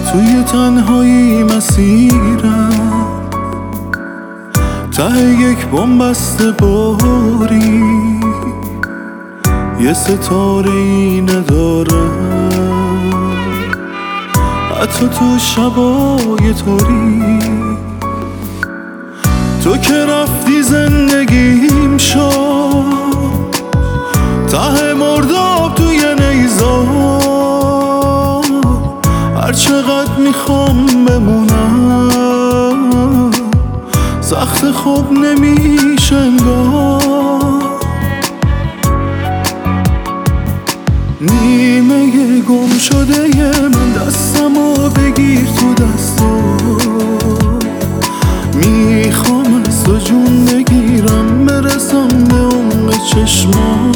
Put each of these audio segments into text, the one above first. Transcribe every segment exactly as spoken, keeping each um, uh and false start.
توی تنهایی مسیرم، ته یک بنبسته باری، یه ستاره ای ندارم حتی تو شبای تاریک. تو که رفتی زندگیم شد ته مرداب توی نیزار، هر چقدر میخوام بمونم سخت خوب نمیشه انگار. نیمه گم شده من دستمو بگیر تو دستو، میخوام از تو جون بگیرم برسم به عمق چشما.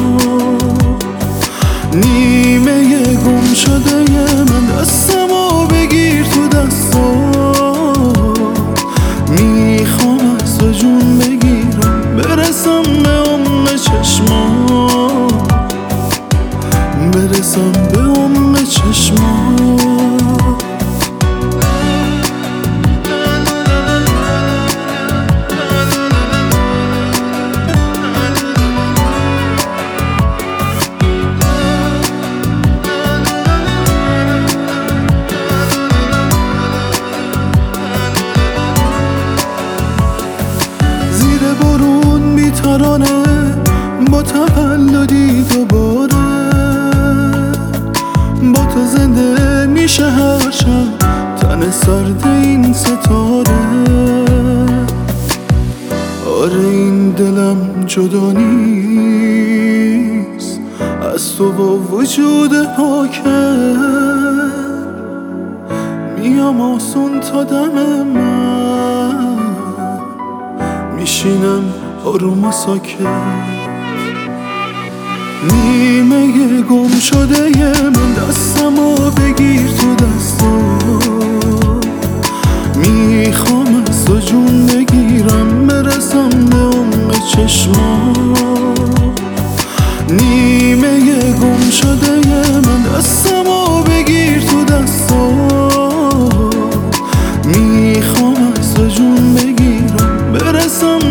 نیمه گم شده من دستمو بگیر تو دستو، میخوام از تو جون بگیرم برسم به عمق چشما، برسم به عمق چشما. برون بی‌ترانه با تولدی دوباره، با تو زنده میشه هر شب تن سرد این ستاره. آره این دلم جدا نیست از تو با وجود پاکه، میام آسون تا دم من میشینم آروم و ساکت. نیمه گم شده من دستمو بگیر تو دستو، میخوام از تو جون بگیرم برسم به عمق چشما. نیمه گم شده من دستمو بگیر تو دستو، میخوام از تو جون بگیرم برسم